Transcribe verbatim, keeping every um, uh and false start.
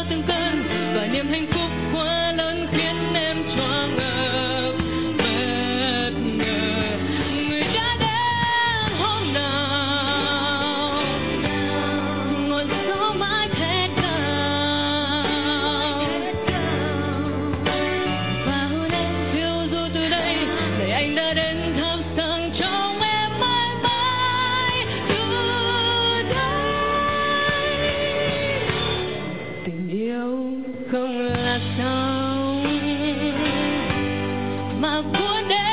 từng cơn và niềm hạnh phúc quá lớn khiến em choáng ngợp bất ngờ. Người đã đến hôm nào ngọn gió mãi thét gào và hôn em phiêu du từ đây để anh đã đến thắp sáng trong em mãi mãi từ đây. Tình yêu không là sao mà cuốn em